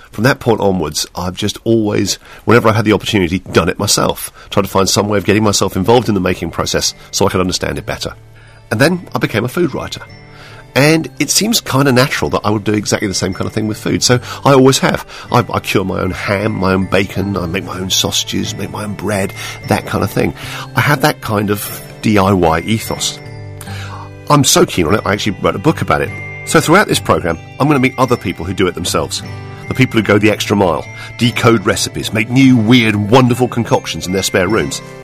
from that point onwards, I've just always, whenever I had the opportunity, done it myself. Tried to find some way of getting myself involved in the making process so I could understand it better. And then I became a food writer. And it seems kind of natural that I would do exactly the same kind of thing with food. So I always have. I cure my own ham, my own bacon, I make my own sausages, make my own bread, that kind of thing. I have that kind of DIY ethos. I'm so keen on it, I actually wrote a book about it. So throughout this programme, I'm going to meet other people who do it themselves. The people who go the extra mile, decode recipes, make new, weird, wonderful concoctions in their spare rooms.